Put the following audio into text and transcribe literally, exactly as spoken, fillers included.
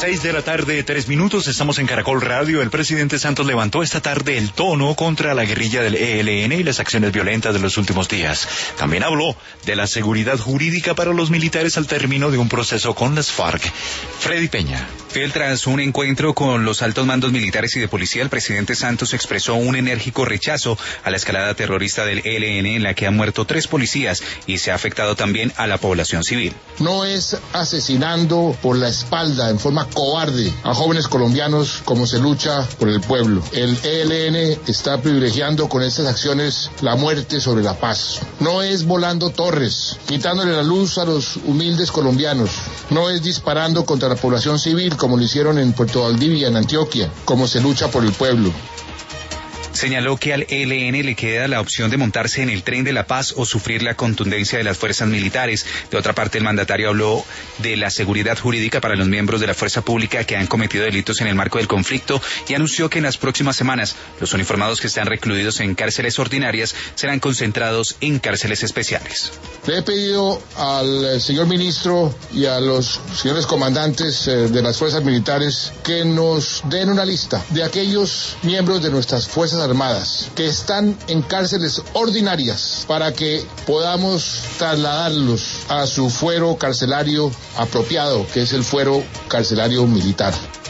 Seis de la tarde, tres minutos, estamos en Caracol Radio. El presidente Santos levantó esta tarde el tono contra la guerrilla del E L N y las acciones violentas de los últimos días. También habló de la seguridad jurídica para los militares al término de un proceso con las FARC. Freddy Peña. Tras un encuentro con los altos mandos militares y de policía, el presidente Santos expresó un enérgico rechazo a la escalada terrorista del E L N en la que han muerto tres policías y se ha afectado también a la población civil. No es asesinando por la espalda en forma cobarde a jóvenes colombianos como se lucha por el pueblo. El E L N está privilegiando con estas acciones la muerte sobre la paz. No es volando torres, quitándole la luz a los humildes colombianos. No es disparando contra la población civil como lo hicieron en Puerto Valdivia, en Antioquia, como se lucha por el pueblo. Señaló que al E L N le queda la opción de montarse en el tren de la paz o sufrir la contundencia de las fuerzas militares. De otra parte, el mandatario habló de la seguridad jurídica para los miembros de la fuerza pública que han cometido delitos en el marco del conflicto y anunció que en las próximas semanas los uniformados que están recluidos en cárceles ordinarias serán concentrados en cárceles especiales. Le he pedido al señor ministro y a los señores comandantes de las fuerzas militares que nos den una lista de aquellos miembros de nuestras fuerzas armadas que están en cárceles ordinarias para que podamos trasladarlos a su fuero carcelario apropiado, que es el fuero carcelario militar.